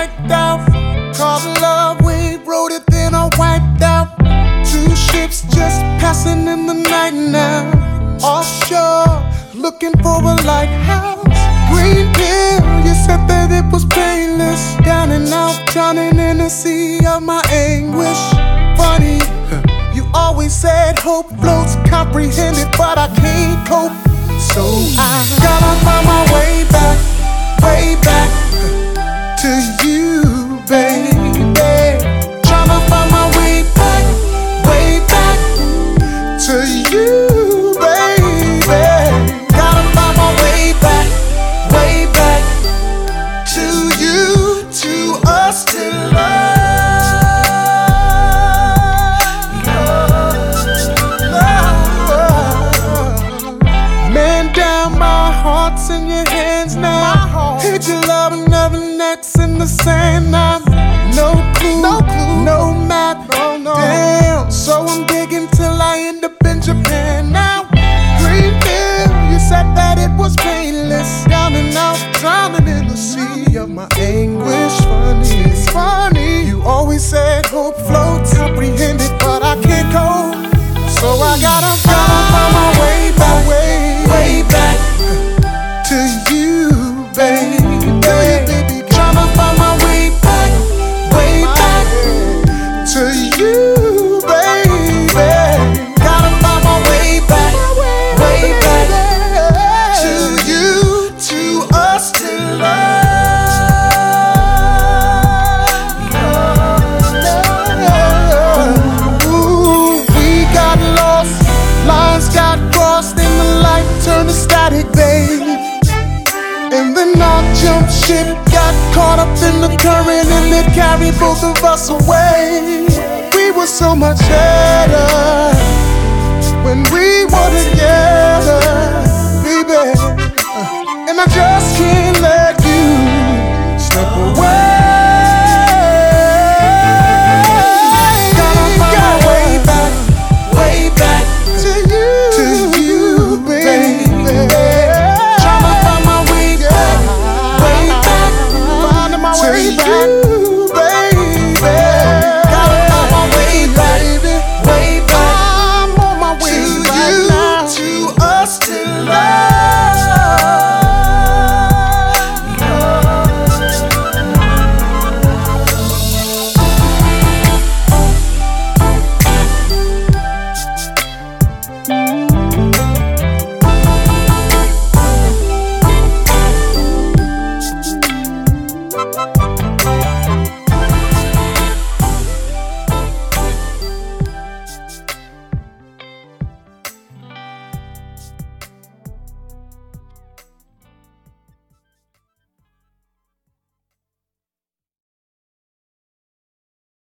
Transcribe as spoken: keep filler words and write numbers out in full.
blacked out. Cause love wave rode it, then I wiped out. Two ships just passing in the night now. Offshore, looking for a lighthouse. Green pill, you said that it was painless. Down and out, drowning in the sea of my anguish. Funny, you always said hope floats comprehended, but I can't cope. So I gotta find my way back, way back to you, baby. Tryna find my way back, way back to you, baby. Gotta find my way back, way back to you, to us, to love. Heart's in your hands now. Hit your love, another next in the sand now. No clue, no, clue, no map, no, no. Damn, so I'm digging till I end up in Japan now. Green pill, you said that it was painless. Down and out, drowning in the sea of my anguish. Funny, it's funny. You always said hope floats comprehended, but I can't go. So I gotta, gotta find my way back, way, way back to you, baby, baby. Tryna find my way back, way back to you, baby. Gotta find my way back, way back to you, to us, to love. Ooh, we got lost, lines got crossed, and the light turned to static, baby. And then our jump ship got caught up in the current, and it carried both of us away. We were so much better when we were together, baby. And I just can't let you step away. Gotta find my way back, way back to you, to you, baby. Way back.